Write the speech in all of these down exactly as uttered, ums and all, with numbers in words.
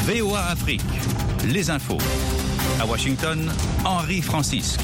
V O A Afrique, les infos. À Washington, Henri Francisque.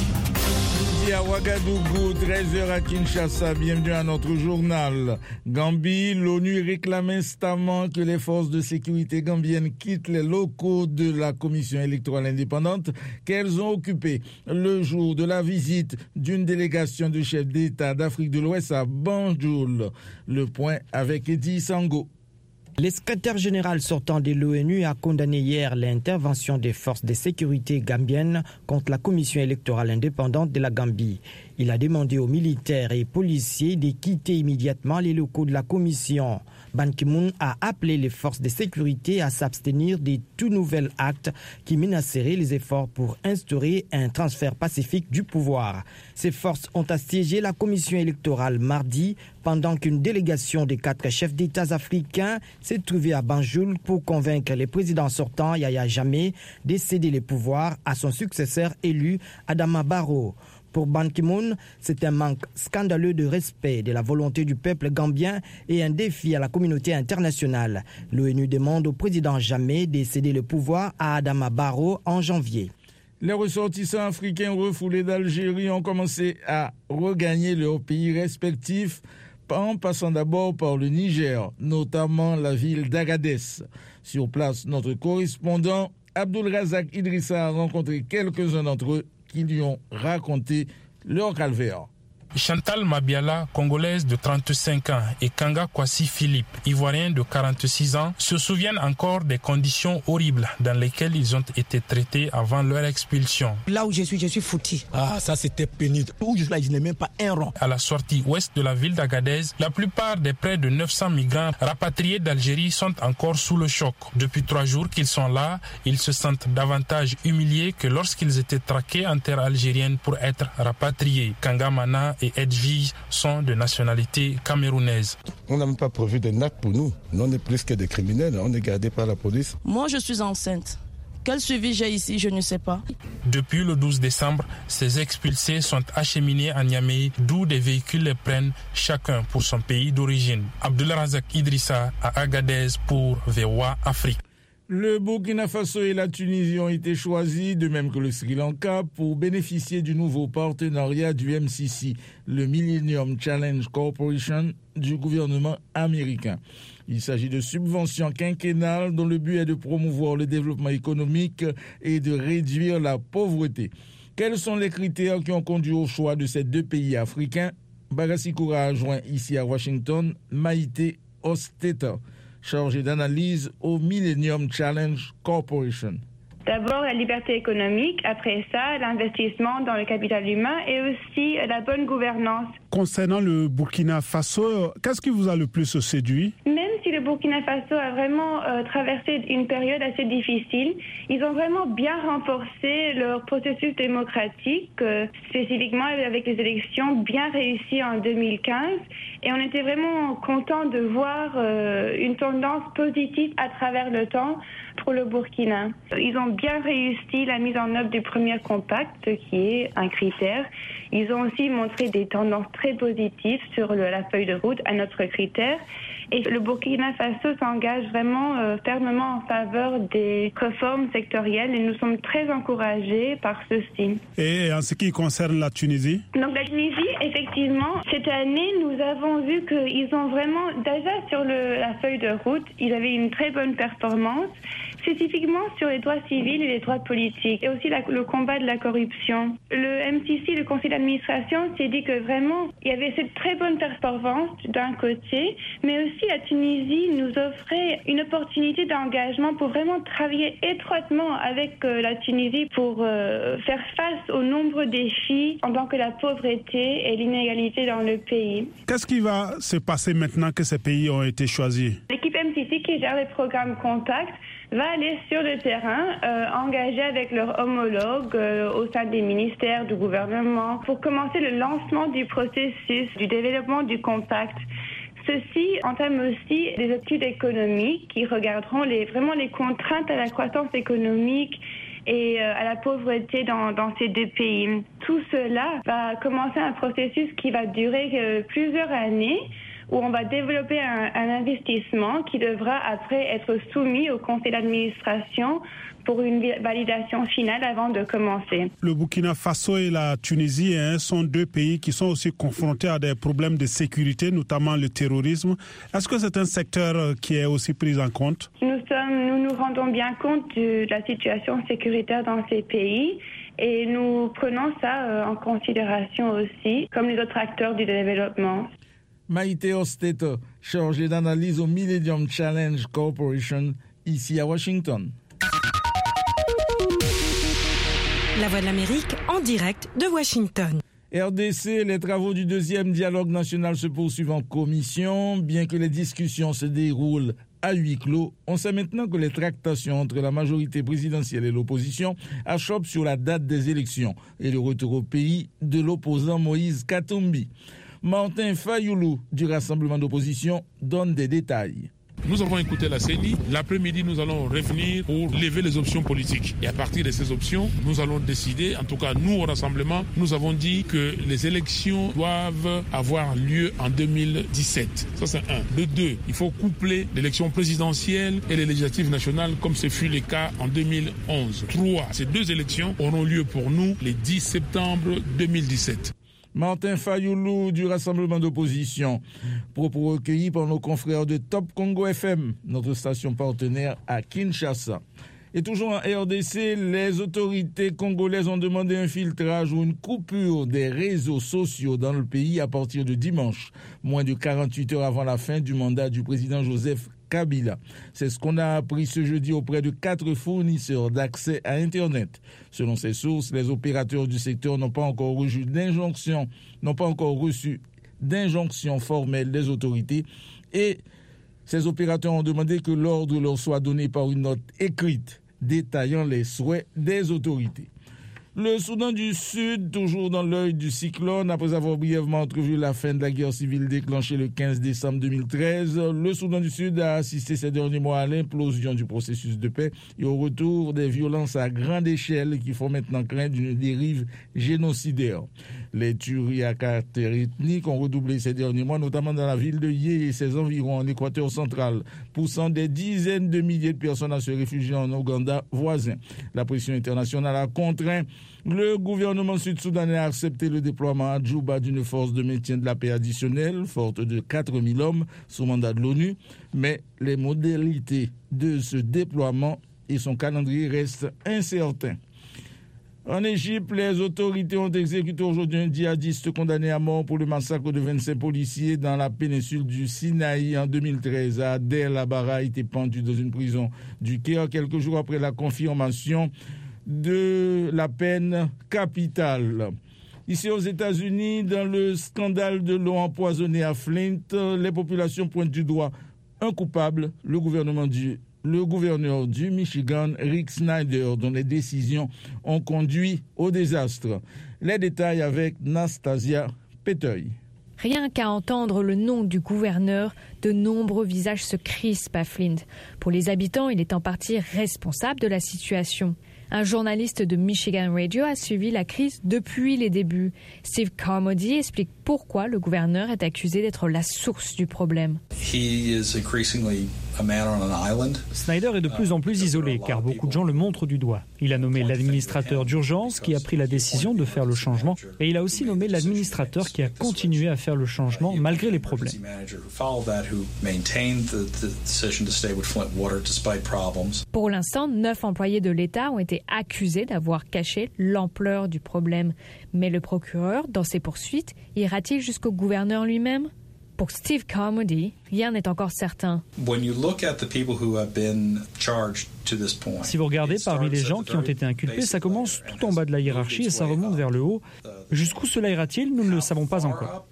Midi à Ouagadougou, treize heures à Kinshasa, bienvenue à notre journal. Gambie, l'ONU réclame instamment que les forces de sécurité gambiennes quittent les locaux de la commission électorale indépendante qu'elles ont occupés le jour de la visite d'une délégation de chefs d'État d'Afrique de l'Ouest à Banjul. Le point avec Eddie Sango. Le secrétaire général sortant de l'ONU a condamné hier l'intervention des forces de sécurité gambiennes contre la commission électorale indépendante de la Gambie. Il a demandé aux militaires et policiers de quitter immédiatement les locaux de la commission. Ban Ki-moon a appelé les forces de sécurité à s'abstenir de tout nouvel acte qui menacerait les efforts pour instaurer un transfert pacifique du pouvoir. Ces forces ont assiégé la commission électorale mardi pendant qu'une délégation de quatre chefs d'État africains s'est trouvée à Banjul pour convaincre le président sortant Yahya Jammeh de céder le pouvoir à son successeur élu Adama Barrow. Pour Ban Ki-moon, c'est un manque scandaleux de respect de la volonté du peuple gambien et un défi à la communauté internationale. L'ONU demande au président Jammeh de céder le pouvoir à Adama Barrow en janvier. Les ressortissants africains refoulés d'Algérie ont commencé à regagner leurs pays respectifs en passant d'abord par le Niger, notamment la ville d'Agadez. Sur place, notre correspondant Abdul Razak Idrissa a rencontré quelques-uns d'entre eux qui lui ont raconté leur calvaire. Chantal Mabiala, congolaise de trente-cinq ans, et Kanga Kwasi Philippe, ivoirien de quarante-six ans, se souviennent encore des conditions horribles dans lesquelles ils ont été traités avant leur expulsion. Là où je suis, je suis foutu. Ah, ça c'était pénible. Où je suis là, je n'ai même pas un rond. À la sortie ouest de la ville d'Agadez, la plupart des près de neuf cents migrants rapatriés d'Algérie sont encore sous le choc. Depuis trois jours qu'ils sont là, ils se sentent davantage humiliés que lorsqu'ils étaient traqués en terre algérienne pour être rapatriés. Kanga Mana et Edwige sont de nationalité camerounaise. On n'a même pas prévu de N A C pour nous. Nous, on est plus que des criminels, on est gardés par la police. Moi, je suis enceinte. Quel suivi j'ai ici, je ne sais pas. Depuis le douze décembre, ces expulsés sont acheminés à Niamey, d'où des véhicules les prennent, chacun pour son pays d'origine. Abdullah Razak Idrissa à Agadez pour V O A Afrique. Le Burkina Faso et la Tunisie ont été choisis, de même que le Sri Lanka, pour bénéficier du nouveau partenariat du M C C, le Millennium Challenge Corporation du gouvernement américain. Il s'agit de subventions quinquennales dont le but est de promouvoir le développement économique et de réduire la pauvreté. Quels sont les critères qui ont conduit au choix de ces deux pays africains? Bagassi Koura a joint ici à Washington Maïté Osteta, chargé d'analyse au Millennium Challenge Corporation. D'abord, la liberté économique, après ça, l'investissement dans le capital humain et aussi la bonne gouvernance. Concernant le Burkina Faso, qu'est-ce qui vous a le plus séduit? Même si le Burkina Faso a vraiment euh, traversé une période assez difficile, ils ont vraiment bien renforcé leur processus démocratique, euh, spécifiquement avec les élections bien réussies en deux mille quinze. Et on était vraiment contents de voir euh, une tendance positive à travers le temps pour le Burkina. Ils ont bien réussi la mise en œuvre du premier compact, qui est un critère. Ils ont aussi montré des tendances très positives sur le, la feuille de route à notre critère. Et le Burkina Faso s'engage vraiment euh, fermement en faveur des réformes sectorielles et nous sommes très encouragés par ceci. Et en ce qui concerne la Tunisie? Donc la Tunisie, effectivement, cette année, nous avons vu qu'ils ont vraiment, déjà sur le, la feuille de route, ils avaient une très bonne performance, spécifiquement sur les droits civils et les droits politiques, et aussi la, le combat de la corruption. Le M C C, le conseil d'administration, s'est dit que vraiment, il y avait cette très bonne performance d'un côté, mais aussi la Tunisie nous offrait une opportunité d'engagement pour vraiment travailler étroitement avec euh, la Tunisie pour euh, faire face aux nombreux défis en tant que la pauvreté et l'inégalité dans le pays. Qu'est-ce qui va se passer maintenant que ces pays ont été choisis? L'équipe M C C qui gère les programmes Contact va aller sur le terrain, euh, engager avec leurs homologues euh, au sein des ministères, du gouvernement, pour commencer le lancement du processus du développement du compact. Ceci entame aussi des études économiques qui regarderont les, vraiment les contraintes à la croissance économique et euh, à la pauvreté dans, dans ces deux pays. Tout cela va commencer un processus qui va durer euh, plusieurs années, où on va développer un, un investissement qui devra après être soumis au conseil d'administration pour une validation finale avant de commencer. Le Burkina Faso et la Tunisie hein, sont deux pays qui sont aussi confrontés à des problèmes de sécurité, notamment le terrorisme. Est-ce que c'est un secteur qui est aussi pris en compte? Nous sommes, nous nous rendons bien compte de la situation sécuritaire dans ces pays et nous prenons ça en considération aussi, comme les autres acteurs du développement. Maïté Osteta, chargée d'analyse au Millennium Challenge Corporation, ici à Washington. La Voix de l'Amérique en direct de Washington. R D C, les travaux du deuxième dialogue national se poursuivent en commission. Bien que les discussions se déroulent à huis clos, on sait maintenant que les tractations entre la majorité présidentielle et l'opposition achoppent sur la date des élections et le retour au pays de l'opposant Moïse Katumbi. Martin Fayoulou du Rassemblement d'opposition donne des détails. Nous avons écouté la C E N I. L'après-midi, nous allons revenir pour lever les options politiques. Et à partir de ces options, nous allons décider, en tout cas nous au Rassemblement, nous avons dit que les élections doivent avoir lieu en deux mille dix-sept. Ça c'est un. De deux, il faut coupler l'élection présidentielle et les législatives nationales comme ce fut le cas en deux mille onze. Trois, ces deux élections auront lieu pour nous le dix septembre deux mille dix-sept. Martin Fayoulou du Rassemblement d'opposition, propos recueillis par nos confrères de Top Congo F M, notre station partenaire à Kinshasa. Et toujours en R D C, les autorités congolaises ont demandé un filtrage ou une coupure des réseaux sociaux dans le pays à partir de dimanche, moins de quarante-huit heures avant la fin du mandat du président Joseph Kabila. C'est ce qu'on a appris ce jeudi auprès de quatre fournisseurs d'accès à Internet. Selon ces sources, les opérateurs du secteur n'ont pas encore reçu d'injonction, n'ont pas encore reçu d'injonction formelle des autorités et ces opérateurs ont demandé que l'ordre leur soit donné par une note écrite détaillant les souhaits des autorités. Le Soudan du Sud, toujours dans l'œil du cyclone, après avoir brièvement entrevu la fin de la guerre civile déclenchée le quinze décembre deux mille treize, le Soudan du Sud a assisté ces derniers mois à l'implosion du processus de paix et au retour des violences à grande échelle qui font maintenant craindre une dérive génocidaire. Les tueries à caractère ethnique ont redoublé ces derniers mois, notamment dans la ville de Yé et ses environs en Équateur central, poussant des dizaines de milliers de personnes à se réfugier en Ouganda voisin. La pression internationale a contraint le gouvernement sud-soudanais a accepté le déploiement à Djouba d'une force de maintien de la paix additionnelle, forte de quatre mille hommes, sous mandat de l'ONU, mais les modalités de ce déploiement et son calendrier restent incertains. En Égypte, les autorités ont exécuté aujourd'hui un djihadiste condamné à mort pour le massacre de vingt-cinq policiers dans la péninsule du Sinaï en deux mille treize. Adel Abara a été pendu dans une prison du Caire quelques jours après la confirmation de la peine capitale. Ici aux États-Unis, dans le scandale de l'eau empoisonnée à Flint, les populations pointent du doigt un coupable, le gouvernement du, le gouverneur du Michigan, Rick Snyder, dont les décisions ont conduit au désastre. Les détails avec Nastasia Peteuil. Rien qu'à entendre le nom du gouverneur, de nombreux visages se crispent à Flint. Pour les habitants, il est en partie responsable de la situation. Un journaliste de Michigan Radio a suivi la crise depuis les débuts. Steve Carmody explique pourquoi le gouverneur est accusé d'être la source du problème. Snyder est de plus en plus isolé car beaucoup de gens le montrent du doigt. Il a nommé l'administrateur d'urgence qui a pris la décision de faire le changement et il a aussi nommé l'administrateur qui a continué à faire le changement malgré les problèmes. Pour l'instant, neuf employés de l'État ont été accusés d'avoir caché l'ampleur du problème. Mais le procureur, dans ses poursuites, ira-t-il jusqu'au gouverneur lui-même ? Pour Steve Carmody, rien n'est encore certain. Si vous regardez parmi les gens qui ont été inculpés, ça commence tout en bas de la hiérarchie et ça remonte vers le haut. Jusqu'où cela ira-t-il ? Nous ne le savons pas encore.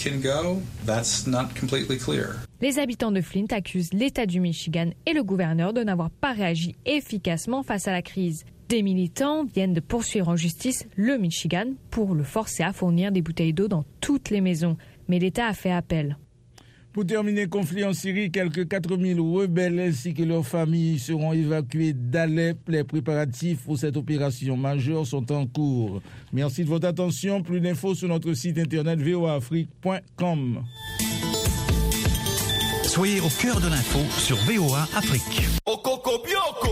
Les habitants de Flint accusent l'État du Michigan et le gouverneur de n'avoir pas réagi efficacement face à la crise. Des militants viennent de poursuivre en justice le Michigan pour le forcer à fournir des bouteilles d'eau dans toutes les maisons. Mais l'État a fait appel. Pour terminer, conflit en Syrie, quelques quatre mille rebelles ainsi que leurs familles seront évacués d'Alep. Les préparatifs pour cette opération majeure sont en cours. Merci de votre attention. Plus d'infos sur notre site internet v o a afrique point com. Soyez au cœur de l'info sur V O A Afrique.